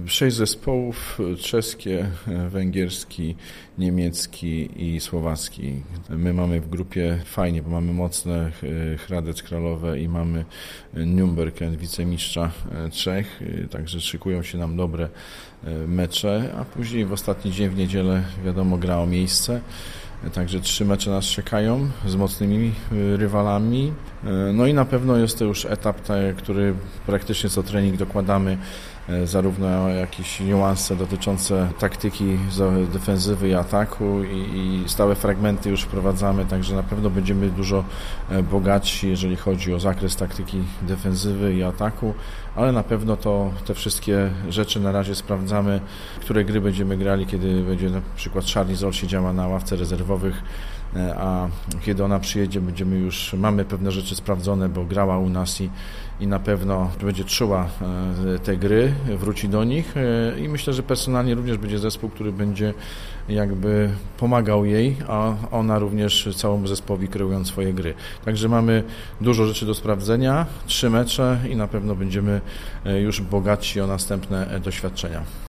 6 zespołów: czeskie, węgierski, niemiecki i słowacki. My mamy w grupie fajnie, bo mamy mocne Hradec Kralowe i mamy Nürnberg, wicemistrza Czech, także szykują się nam dobre mecze, a później w ostatni dzień, w niedzielę, wiadomo, gra o miejsce. Także 3 mecze nas czekają z mocnymi rywalami. No i na pewno jest to już etap, który praktycznie co trening dokładamy zarówno jakieś niuanse dotyczące taktyki defensywy i ataku i stałe fragmenty już wprowadzamy, także na pewno będziemy dużo bogatsi, jeżeli chodzi o zakres taktyki defensywy i ataku, ale na pewno te wszystkie rzeczy na razie sprawdzamy, które gry będziemy grali, kiedy będzie na przykład Charlie Zoll siedziała na ławce rezerwowych, a kiedy ona przyjedzie, mamy pewne rzeczy sprawdzone, bo grała u nas i na pewno będzie czuła te gry, wróci do nich i myślę, że personalnie również będzie zespół, który będzie jakby pomagał jej, a ona również całemu zespołowi kreując swoje gry. Także mamy dużo rzeczy do sprawdzenia, 3 mecze i na pewno będziemy już bogatsi o następne doświadczenia.